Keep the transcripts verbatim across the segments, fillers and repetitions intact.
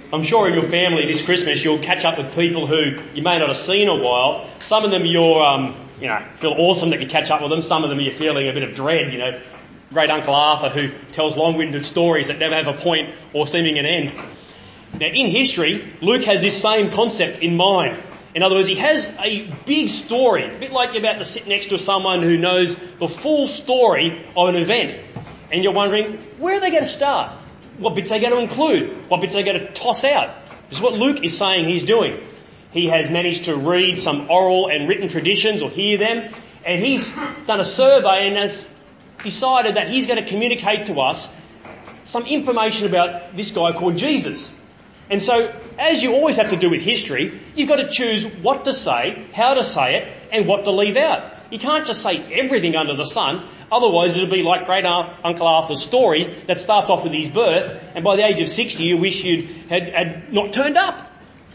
I'm sure in your family this Christmas you'll catch up with people who you may not have seen in a while. Some of them you're, um, you know, feel awesome that you catch up with them. Some of them you're feeling a bit of dread, you know. Great Uncle Arthur who tells long-winded stories that never have a point or seeming an end. Now in history, Luke has this same concept in mind. In other words, he has a big story, a bit like you're about to sit next to someone who knows the full story of an event. And you're wondering, where are they going to start? What bits are they going to include? What bits are they going to toss out? This is what Luke is saying he's doing. He has managed to read some oral and written traditions or hear them, and he's done a survey and has decided that he's going to communicate to us some information about this guy called Jesus. And so, as you always have to do with history, you've got to choose what to say, how to say it, and what to leave out. You can't just say everything under the sun, otherwise it'll be like Great Uncle Arthur's story that starts off with his birth, and by the age of sixty you wish you had, had not turned up.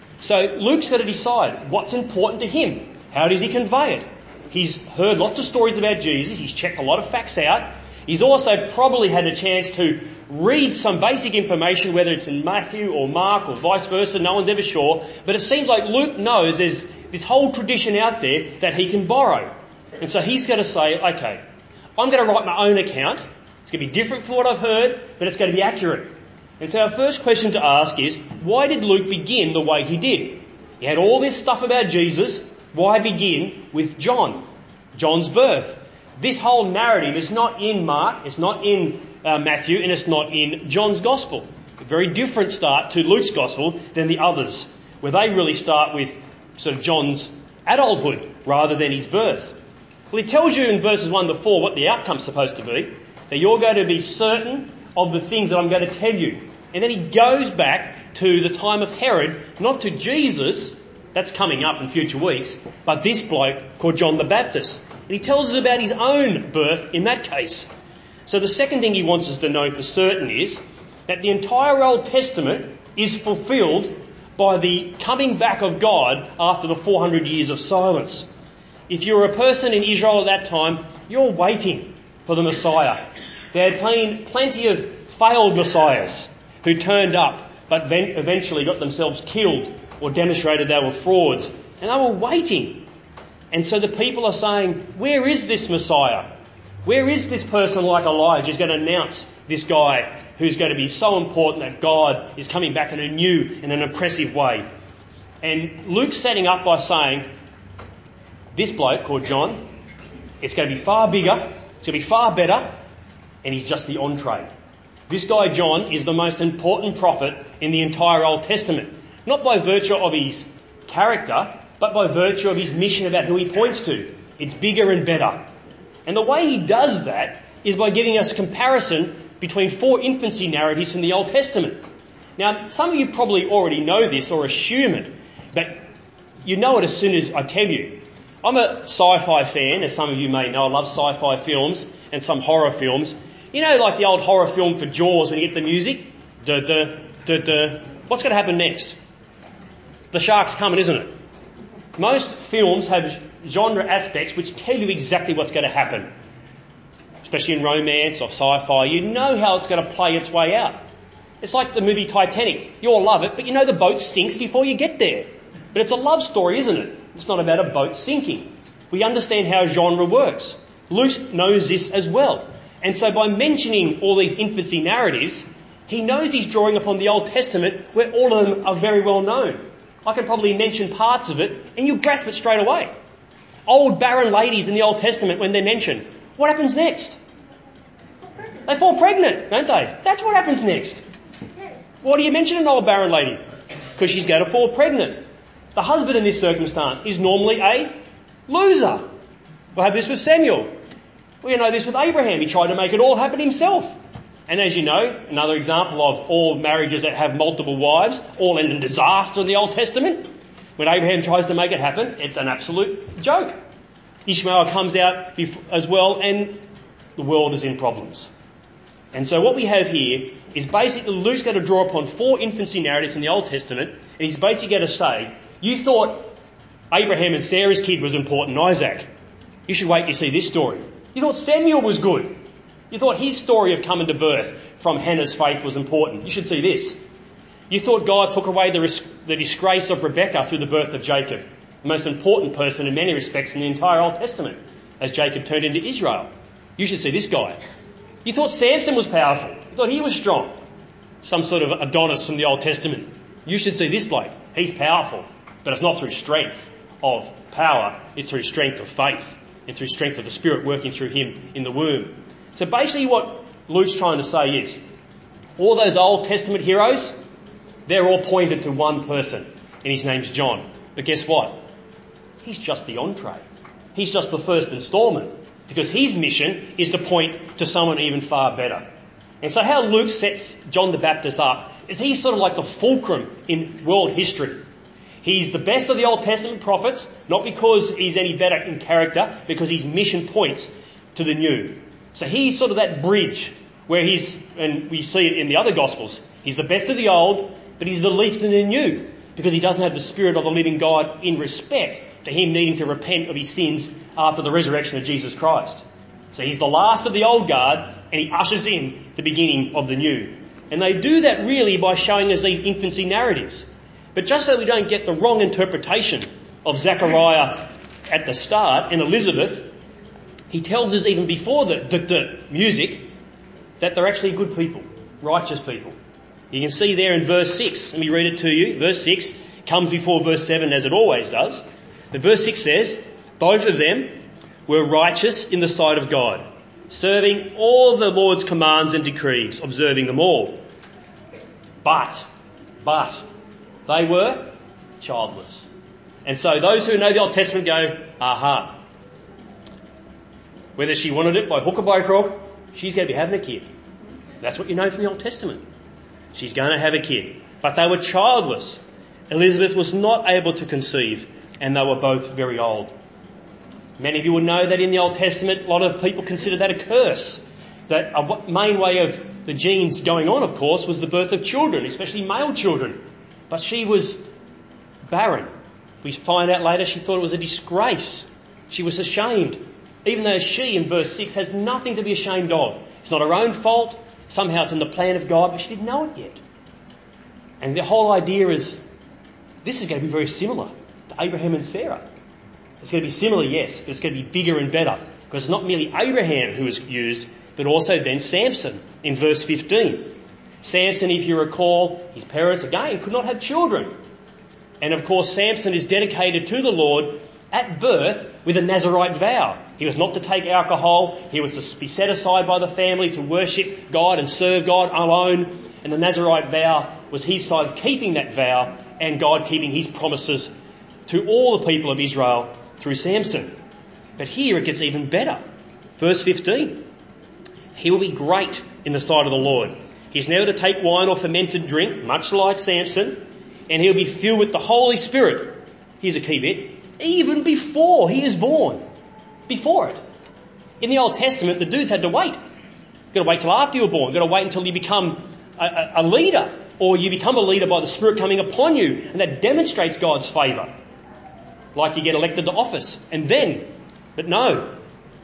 So Luke's got to decide what's important to him. How does he convey it? He's heard lots of stories about Jesus, he's checked a lot of facts out, he's also probably had a chance to read some basic information, whether it's in Matthew or Mark or vice versa, no one's ever sure, but it seems like Luke knows there's this whole tradition out there that he can borrow. And so he's going to say, okay, I'm going to write my own account. It's going to be different from what I've heard, but it's going to be accurate. And so our first question to ask is, why did Luke begin the way he did? He had all this stuff about Jesus. Why begin with John? John's birth. This whole narrative is not in Mark, it's not in uh, Matthew, and it's not in John's Gospel. A very different start to Luke's Gospel than the others, where they really start with sort of John's adulthood rather than his birth. Well, he tells you in verses one to four what the outcome's supposed to be, that you're going to be certain of the things that I'm going to tell you. And then he goes back to the time of Herod, not to Jesus, that's coming up in future weeks, but this bloke called John the Baptist. And he tells us about his own birth in that case. So the second thing he wants us to know for certain is that the entire Old Testament is fulfilled by the coming back of God after the four hundred years of silence. If you're a person in Israel at that time, you're waiting for the Messiah. There had been plenty of failed messiahs who turned up but eventually got themselves killed or demonstrated they were frauds. And they were waiting. And so the people are saying, where is this Messiah? Where is this person like Elijah who's going to announce this guy who's going to be so important that God is coming back in a new and an impressive way? And Luke's setting up by saying, this bloke called John, it's going to be far bigger, it's going to be far better, and he's just the entree. This guy John is the most important prophet in the entire Old Testament. Not by virtue of his character, but by virtue of his mission about who he points to. It's bigger and better. And the way he does that is by giving us a comparison between four infancy narratives from the Old Testament. Now, some of you probably already know this or assume it, but you know it as soon as I tell you. I'm a sci-fi fan, as some of you may know. I love sci-fi films and some horror films. You know, like the old horror film for Jaws when you get the music? Duh, duh, duh, duh. What's going to happen next? The shark's coming, isn't it? Most films have genre aspects which tell you exactly what's going to happen. Especially in romance or sci-fi. You know how it's going to play its way out. It's like the movie Titanic. You all love it, but you know the boat sinks before you get there. But it's a love story, isn't it? It's not about a boat sinking. We understand how genre works. Luke knows this as well. And so by mentioning all these infancy narratives, he knows he's drawing upon the Old Testament where all of them are very well known. I can probably mention parts of it and you'll grasp it straight away. Old barren ladies in the Old Testament, when they're mentioned, what happens next? They fall pregnant, don't they? That's what happens next. Why do you mention an old barren lady? Because she's going to fall pregnant. The husband in this circumstance is normally a loser. We'll have this with Samuel. We know this with Abraham. He tried to make it all happen himself. And as you know, another example of all marriages that have multiple wives all end in disaster in the Old Testament. When Abraham tries to make it happen, it's an absolute joke. Ishmael comes out as well and the world is in problems. And so what we have here is basically Luke's going to draw upon four infancy narratives in the Old Testament, and he's basically going to say, you thought Abraham and Sarah's kid was important, Isaac. You should wait to see this story. You thought Samuel was good. You thought his story of coming to birth from Hannah's faith was important. You should see this. You thought God took away the, ris- the disgrace of Rebekah through the birth of Jacob, the most important person in many respects in the entire Old Testament, as Jacob turned into Israel. You should see this guy. You thought Samson was powerful. You thought he was strong. Some sort of Adonis from the Old Testament. You should see this bloke. He's powerful, but it's not through strength of power. It's through strength of faith and through strength of the Spirit working through him in the womb. So basically what Luke's trying to say is, all those Old Testament heroes, they're all pointed to one person, and his name's John. But guess what? He's just the entree. He's just the first instalment, because his mission is to point to someone even far better. And so how Luke sets John the Baptist up is he's sort of like the fulcrum in world history. He's the best of the Old Testament prophets, not because he's any better in character, because his mission points to the new. So he's sort of that bridge where he's, and we see it in the other Gospels, he's the best of the old, but he's the least in the new, because he doesn't have the Spirit of the living God in respect to him needing to repent of his sins after the resurrection of Jesus Christ. So he's the last of the old guard, and he ushers in the beginning of the new. And they do that really by showing us these infancy narratives. But just so we don't get the wrong interpretation of Zechariah at the start and Elizabeth, he tells us even before the, the, the music that they're actually good people, righteous people. You can see there in verse six, let me read it to you. Verse six comes before verse seven as it always does. But verse six says, both of them were righteous in the sight of God, serving all the Lord's commands and decrees, observing them all. But, but, they were childless. And so those who know the Old Testament go, aha. Whether she wanted it by hook or by crook, she's going to be having a kid. That's what you know from the Old Testament. She's going to have a kid. But they were childless. Elizabeth was not able to conceive, and they were both very old. Many of you would know that in the Old Testament, a lot of people consider that a curse. That a main way of the genes going on, of course, was the birth of children, especially male children. But she was barren. We find out later she thought it was a disgrace. She was ashamed. Even though she, in verse six, has nothing to be ashamed of. It's not her own fault. Somehow it's in the plan of God, but she didn't know it yet. And the whole idea is, this is going to be very similar to Abraham and Sarah. It's going to be similar, yes, but it's going to be bigger and better. Because it's not merely Abraham who is used, but also then Samson in verse fifteen. Samson, if you recall, his parents, again, could not have children. And of course, Samson is dedicated to the Lord at birth with a Nazirite vow. He was not to take alcohol. He was to be set aside by the family to worship God and serve God alone. And the Nazirite vow was his side of keeping that vow and God keeping his promises to all the people of Israel through Samson. But here it gets even better. Verse fifteen. He will be great in the sight of the Lord. He's never to take wine or fermented drink, much like Samson, and he'll be filled with the Holy Spirit. Here's a key bit. Even before he is born. Before it. In the Old Testament, the dudes had to wait. You've got to wait till after you're born. You've got to wait until you become a, a, a leader, or you become a leader by the Spirit coming upon you, and that demonstrates God's favour. Like you get elected to office. And then, but no,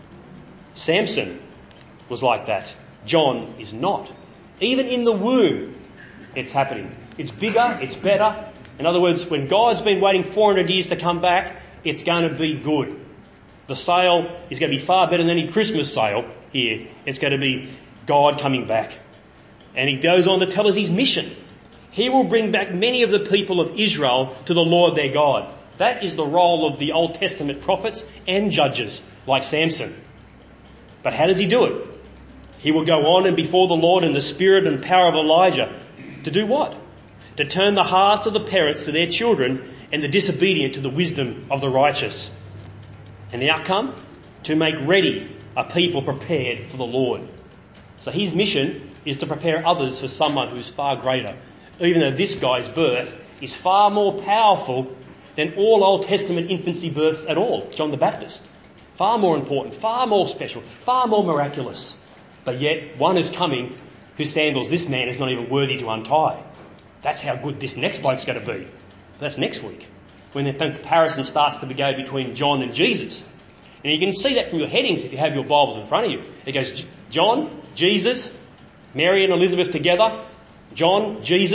Samson was like that. John is not. Even in the womb, it's happening. It's bigger, it's better. In other words, when God's been waiting four hundred years to come back, it's going to be good. The sale is going to be far better than any Christmas sale here. It's going to be God coming back. And he goes on to tell us his mission. He will bring back many of the people of Israel to the Lord their God. That is the role of the Old Testament prophets and judges, like Samson. But how does he do it? He will go on and before the Lord in the spirit and power of Elijah. To do what? To turn the hearts of the parents to their children and the disobedient to the wisdom of the righteous. And the outcome? To make ready a people prepared for the Lord. So his mission is to prepare others for someone who's far greater. Even though this guy's birth is far more powerful than all Old Testament infancy births at all. John the Baptist. Far more important, far more special, far more miraculous. But yet one is coming whose sandals this man is not even worthy to untie. That's how good this next bloke's going to be. That's next week, when the comparison starts to go between John and Jesus. And you can see that from your headings if you have your Bibles in front of you. It goes John, Jesus, Mary and Elizabeth together, John, Jesus, and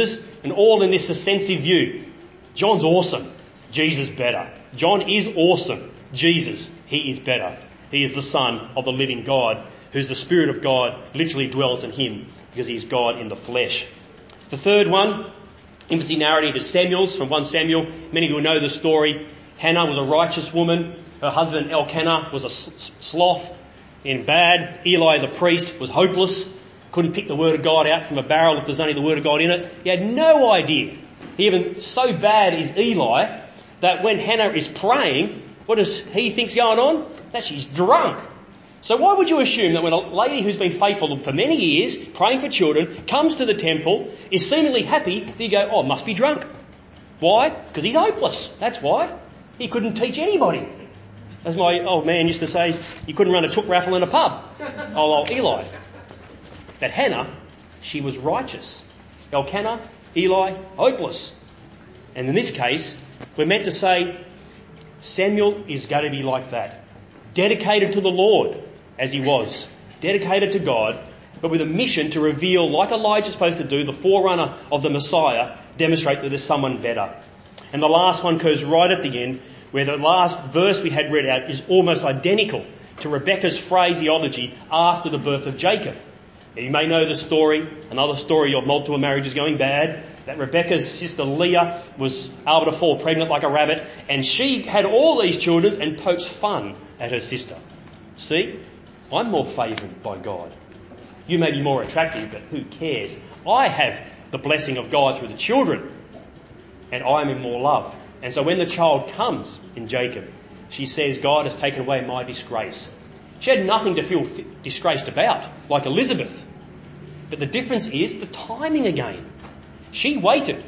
and all in this ascensive view. John's awesome. Jesus better. John is awesome. Jesus, he is better. He is the Son of the living God, who's the Spirit of God literally dwells in him because he is God in the flesh. The third one, infancy narrative, is Samuel's from First Samuel. Many of you will know the story. Hannah was a righteous woman. Her husband Elkanah was a sloth and bad. Eli the priest was hopeless. Couldn't pick the word of God out from a barrel if there's only the word of God in it. He had no idea. He even so bad is Eli that when Hannah is praying, what does he think's going on? That she's drunk. So why would you assume that when a lady who's been faithful for many years, praying for children, comes to the temple, is seemingly happy, that you go, oh, must be drunk. Why? Because he's hopeless. That's why. He couldn't teach anybody. As my old man used to say, you couldn't run a chook raffle in a pub. Oh, old Eli. But Hannah, she was righteous. Elkanah, Eli, hopeless. And in this case, we're meant to say Samuel is going to be like that. Dedicated to the Lord, as he was. Dedicated to God, but with a mission to reveal, like Elijah's supposed to do, the forerunner of the Messiah, demonstrate that there's someone better. And the last one goes right at the end, where the last verse we had read out is almost identical to Rebekah's phraseology after the birth of Jacob. Now, you may know the story, another story of multiple marriages going bad, that Rebekah's sister Leah was able to fall pregnant like a rabbit, and she had all these children and poked fun at her sister. See, I'm more favoured by God. You may be more attractive, but who cares? I have the blessing of God through the children, and I am in more love. And so when the child comes in Jacob, she says, God has taken away my disgrace. She had nothing to feel disgraced about, like Elizabeth. But the difference is the timing again. She waited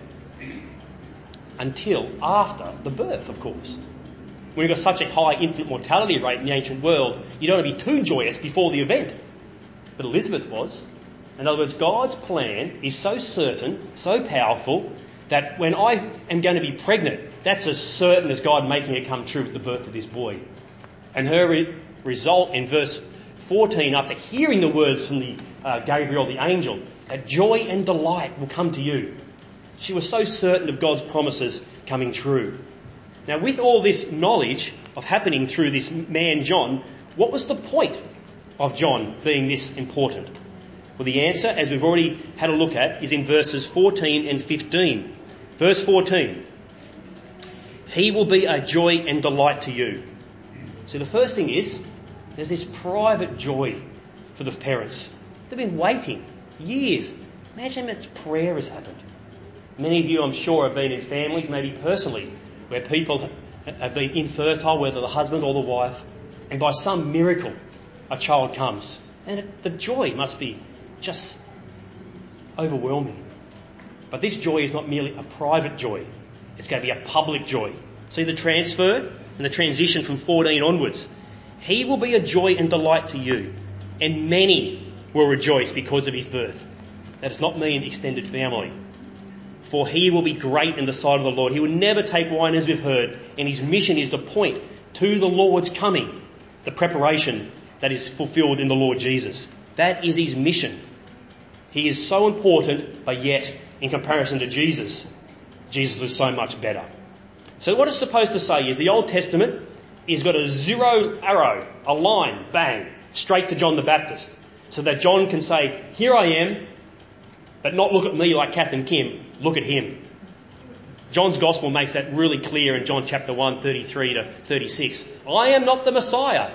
until after the birth, of course. When you've got such a high infant mortality rate in the ancient world, you don't want to be too joyous before the event. But Elizabeth was. In other words, God's plan is so certain, so powerful, that when I am going to be pregnant, that's as certain as God making it come true with the birth of this boy. And her re- result in verse fourteen, after hearing the words from the uh, Gabriel, the angel, that joy and delight will come to you. She was so certain of God's promises coming true. Now, with all this knowledge of happening through this man John, what was the point of John being this important? Well, the answer, as we've already had a look at, is in verses fourteen and fifteen. Verse fourteen. He will be a joy and delight to you. So the first thing is, there's this private joy for the parents. They've been waiting years. Imagine that prayer has happened. Many of you, I'm sure, have been in families, maybe personally, where people have been infertile, whether the husband or the wife, and by some miracle, a child comes. And it, the joy must be just overwhelming. But this joy is not merely a private joy. It's going to be a public joy. See the transfer and the transition from fourteen onwards. He will be a joy and delight to you, and many will rejoice because of his birth. That does not mean extended family. For he will be great in the sight of the Lord. He will never take wine, as we've heard, and his mission is to point to the Lord's coming, the preparation that is fulfilled in the Lord Jesus. That is his mission. He is so important, but yet, in comparison to Jesus, Jesus is so much better. So what it's supposed to say is the Old Testament has got a zero arrow, a line, bang, straight to John the Baptist, so that John can say, here I am, but not look at me like Kath and Kim, look at him. John's Gospel makes that really clear in John chapter one, thirty-three to thirty-six. I am not the Messiah.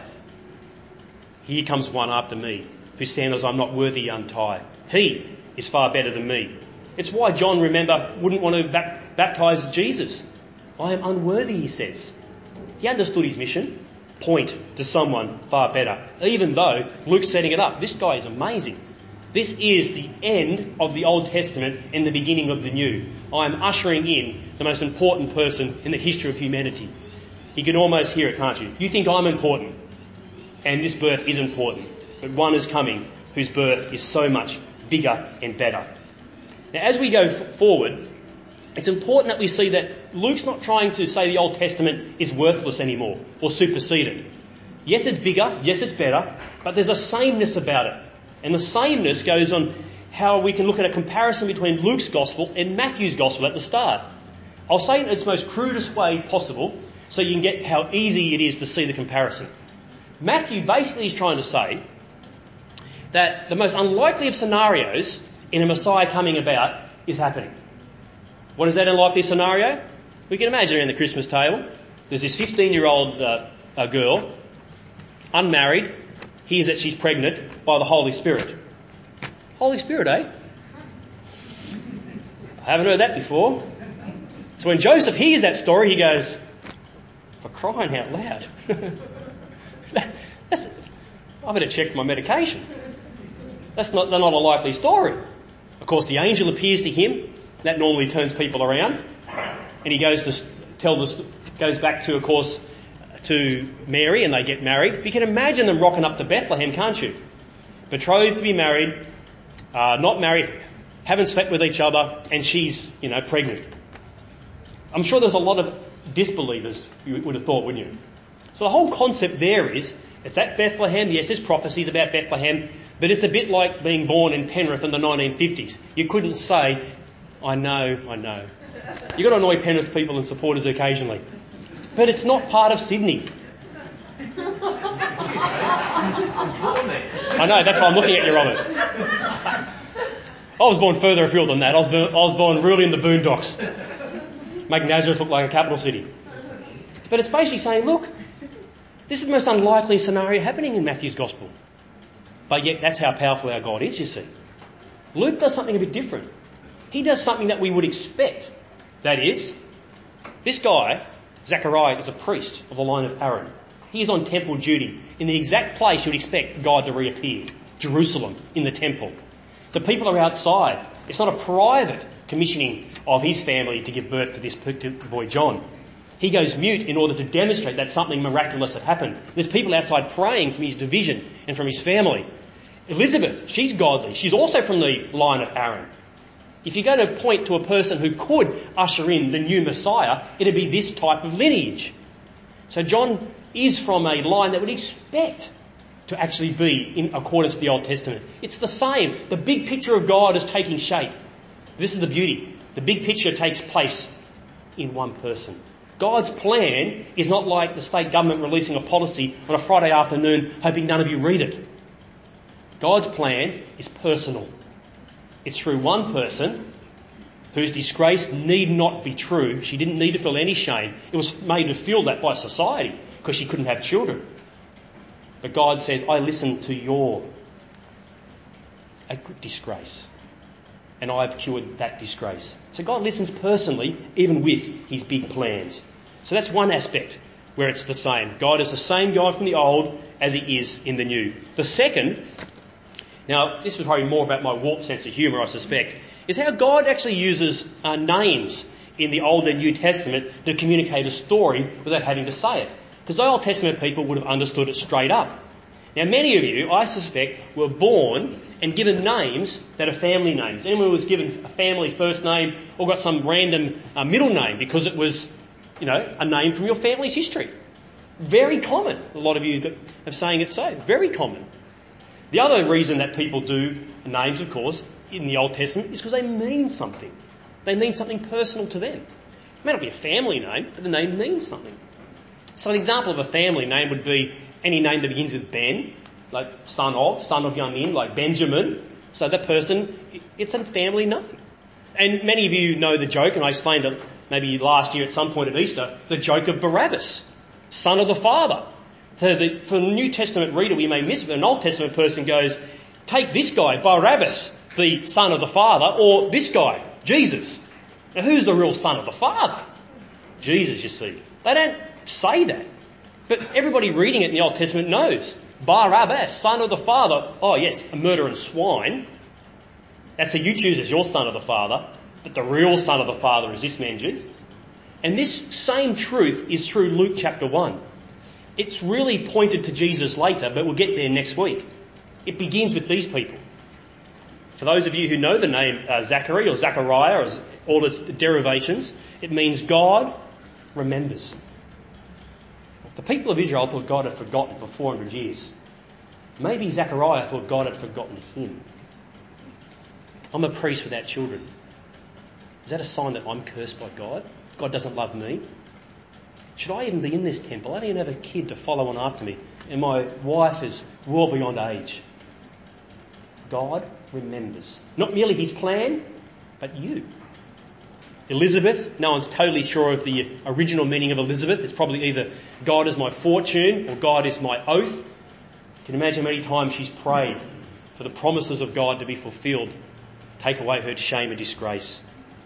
Here comes one after me, whose sandals I'm not worthy to untie. He is far better than me. It's why John, remember, wouldn't want to bap- baptise Jesus. I am unworthy, he says. He understood his mission. Point to someone far better. Even though Luke's setting it up. This guy is amazing. This is the end of the Old Testament and the beginning of the New. I am ushering in the most important person in the history of humanity. You can almost hear it, can't you? You think I'm important, and this birth is important. But one is coming whose birth is so much bigger and better. Now, as we go f- forward, it's important that we see that Luke's not trying to say the Old Testament is worthless anymore or superseded. Yes, it's bigger. Yes, it's better. But there's a sameness about it. And the sameness goes on how we can look at a comparison between Luke's gospel and Matthew's gospel at the start. I'll say it in its most crudest way possible so you can get how easy it is to see the comparison. Matthew basically is trying to say that the most unlikely of scenarios in a Messiah coming about is happening. What is that unlikely scenario? We can imagine around the Christmas table. There's this fifteen-year-old uh, uh, girl, unmarried, hears that she's pregnant by the Holy Spirit. Holy Spirit, eh? I haven't heard that before. So when Joseph hears that story, he goes, for crying out loud. that's, that's, I better check my medication. That's not, not a likely story. Of course, the angel appears to him. That normally turns people around. And he goes to tell this, goes back to, of course, to Mary, and they get married. But you can imagine them rocking up to Bethlehem, can't you? Betrothed to be married, uh, not married, haven't slept with each other, and she's, you know, pregnant. I'm sure there's a lot of disbelievers, you would have thought, wouldn't you? So the whole concept there is, it's at Bethlehem. Yes, there's prophecies about Bethlehem, but it's a bit like being born in Penrith in the nineteen fifties. You couldn't say, I know, I know. You've got to annoy Penrith people and supporters occasionally. But it's not part of Sydney. I know, that's why I'm looking at you, Robert. I was born further afield than that. I was born, I was born really in the boondocks. Make Nazareth look like a capital city. But it's basically saying, look, this is the most unlikely scenario happening in Matthew's Gospel. But yet that's how powerful our God is, you see. Luke does something a bit different. He does something that we would expect. That is, this guy, Zechariah, is a priest of the line of Aaron. He is on temple duty in the exact place you'd expect God to reappear, Jerusalem, in the temple. The people are outside. It's not a private commissioning of his family to give birth to this boy John. He goes mute in order to demonstrate that something miraculous had happened. There's people outside praying from his division and from his family. Elizabeth, she's godly. She's also from the line of Aaron. If you're going to point to a person who could usher in the new Messiah, it'd be this type of lineage. So John is from a line that would expect to actually be in accordance with the Old Testament. It's the same. The big picture of God is taking shape. This is the beauty. The big picture takes place in one person. God's plan is not like the state government releasing a policy on a Friday afternoon hoping none of you read it. God's plan is personal. It's through one person whose disgrace need not be true. She didn't need to feel any shame. It was made to feel that by society because she couldn't have children. But God says, I listen to your disgrace. And I've cured that disgrace. So God listens personally, even with his big plans. So that's one aspect where it's the same. God is the same God from the old as he is in the new. The second, now this was probably more about my warped sense of humour, I suspect, is how God actually uses uh, names in the Old and New Testament to communicate a story without having to say it. Because the Old Testament people would have understood it straight up. Now, many of you, I suspect, were born and given names that are family names. Anyone who was given a family first name or got some random uh, middle name because it was, you know, a name from your family's history. Very common. A lot of you are saying it so. Very common. The other reason that people do names, of course, in the Old Testament is because they mean something. They mean something personal to them. It may not be a family name, but the name means something. So an example of a family name would be any name that begins with Ben, like son of, son of Yamin, like Benjamin. So that person, it's a family name. And many of you know the joke, and I explained it maybe last year at some point at Easter, the joke of Barabbas, son of the father. So the, for a New Testament reader, we may miss it, but an Old Testament person goes, take this guy, Barabbas, the son of the father, or this guy, Jesus. Now who's the real son of the father? Jesus, you see. They don't say that. But everybody reading it in the Old Testament knows. Barabbas, son of the father. Oh yes, a murdering swine. That's who you choose as your son of the father. But the real son of the father is this man Jesus. And this same truth is through Luke chapter one. It's really pointed to Jesus later, but we'll get there next week. It begins with these people. For those of you who know the name uh, Zachary or Zechariah or all its derivations, it means God remembers. The people of Israel thought God had forgotten for four hundred years. Maybe Zechariah thought God had forgotten him. I'm a priest without children. Is that a sign that I'm cursed by God? God doesn't love me? Should I even be in this temple? I don't even have a kid to follow on after me. And my wife is well beyond age. God remembers. Not merely his plan, but you. Elizabeth, no one's totally sure of the original meaning of Elizabeth. It's probably either God is my fortune or God is my oath. You can imagine how many times she's prayed for the promises of God to be fulfilled, take away her shame and disgrace.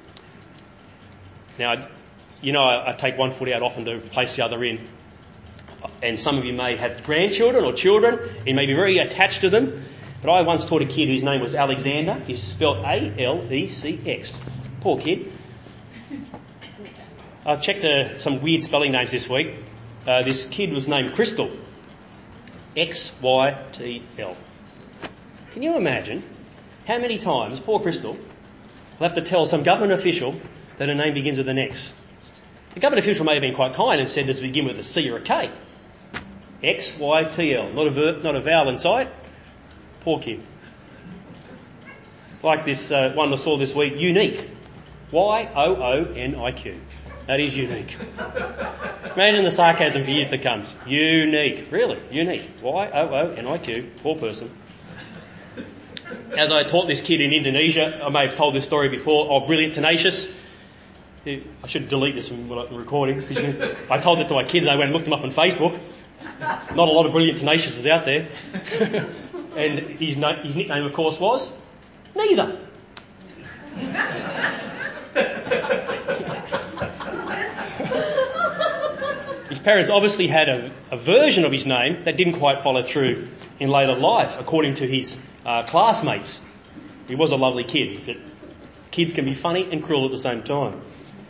Now, you know, I, I take one foot out often to place the other in. And some of you may have grandchildren or children. You may be very attached to them. But I once taught a kid whose name was Alexander. He's spelled A L E C X. Poor kid. I've checked uh, some weird spelling names this week. Uh, this kid was named Crystal. X Y T L. Can you imagine how many times poor Crystal will have to tell some government official that her name begins with an X? The government official may have been quite kind and said, does it begin with a C or a K? X Y T L. Not a, ver- not a vowel in sight. Poor kid. Like this uh, one I saw this week, unique. Y O O N I Q. That is unique. Imagine the sarcasm for years to come. Unique. Really, unique. Y O O N I Q. Poor person. As I taught this kid in Indonesia, I may have told this story before, of Brilliant Tenacious. I should delete this from the recording. I told it to my kids and they went and looked them up on Facebook. Not a lot of Brilliant Tenacious is out there. And his, na- his nickname, of course, was Neither. His parents obviously had a, a version of his name that didn't quite follow through in later life, according to his uh, classmates. He was a lovely kid, but kids can be funny and cruel at the same time.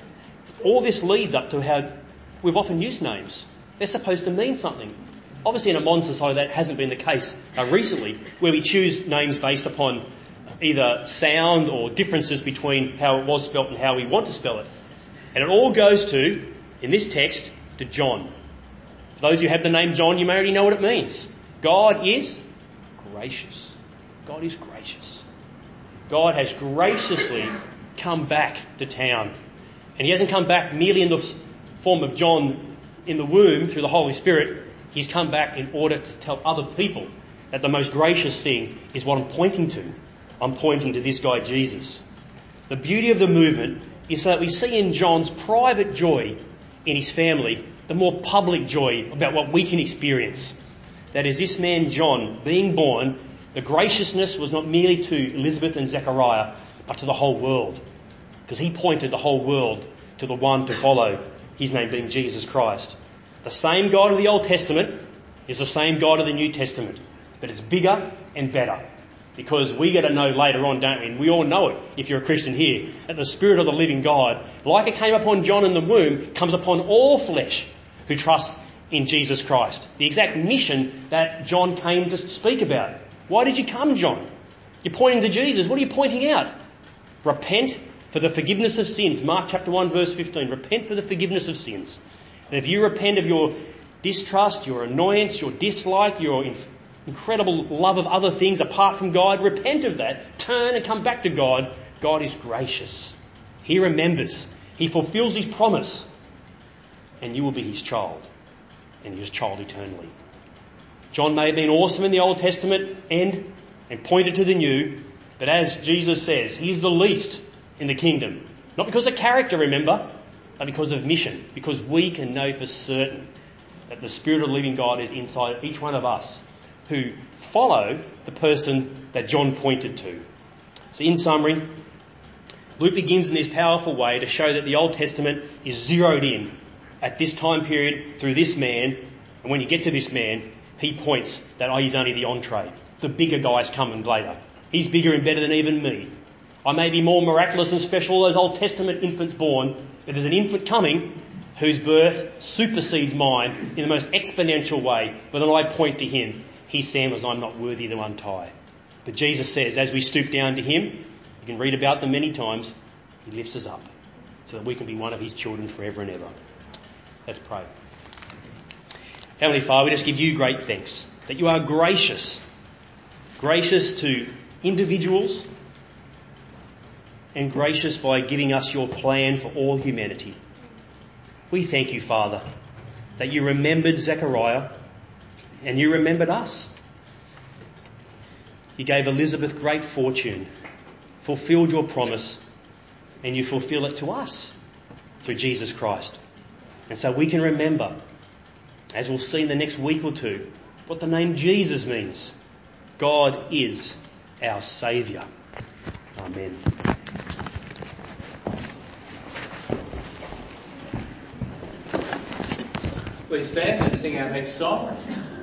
All this leads up to how we've often used names. They're supposed to mean something. Obviously, in a modern society, that hasn't been the case uh, recently, where we choose names based upon either sound or differences between how it was spelt and how we want to spell it. And it all goes to, in this text, to John. For those who have the name John, you may already know what it means. God is gracious. God is gracious. God has graciously come back to town. And he hasn't come back merely in the form of John in the womb through the Holy Spirit. He's come back in order to tell other people that the most gracious thing is what I'm pointing to. I'm pointing to this guy, Jesus. The beauty of the movement is so that we see in John's private joy in his family the more public joy about what we can experience. That is, this man John being born, the graciousness was not merely to Elizabeth and Zechariah, but to the whole world. Because he pointed the whole world to the one to follow, his name being Jesus Christ. The same God of the Old Testament is the same God of the New Testament, but it's bigger and better. Because we get to know later on, don't we? And we all know it, if you're a Christian here, that the Spirit of the living God, like it came upon John in the womb, comes upon all flesh who trust in Jesus Christ. The exact mission that John came to speak about. Why did you come, John? You're pointing to Jesus. What are you pointing out? Repent for the forgiveness of sins. Mark chapter one, verse fifteen. Repent for the forgiveness of sins. And if you repent of your distrust, your annoyance, your dislike, your inf- incredible love of other things apart from God, repent of that. Turn and come back to God. God is gracious. He remembers. He fulfills his promise. And you will be his child. And his child eternally. John may have been awesome in the Old Testament and, and pointed to the New, but as Jesus says, he is the least in the kingdom. Not because of character, remember, but because of mission. Because we can know for certain that the Spirit of the living God is inside each one of us who follow the person that John pointed to. So in summary, Luke begins in this powerful way to show that the Old Testament is zeroed in at this time period through this man. And when you get to this man, he points that oh, he's only the entree. The bigger guys coming later. He's bigger and better than even me. I may be more miraculous and special those Old Testament infants born, but there's an infant coming whose birth supersedes mine in the most exponential way. But then I point to him. He stands, I'm not worthy to untie. But Jesus says, as we stoop down to him, you can read about them many times, he lifts us up so that we can be one of his children forever and ever. Let's pray. Heavenly Father, we just give you great thanks that you are gracious. Gracious to individuals, and gracious by giving us your plan for all humanity. We thank you, Father, that you remembered Zechariah and you remembered us. You gave Elizabeth great fortune, fulfilled your promise, and you fulfill it to us through Jesus Christ. And so we can remember, as we'll see in the next week or two, what the name Jesus means. God is our Saviour. Amen. Please stand and sing our next song.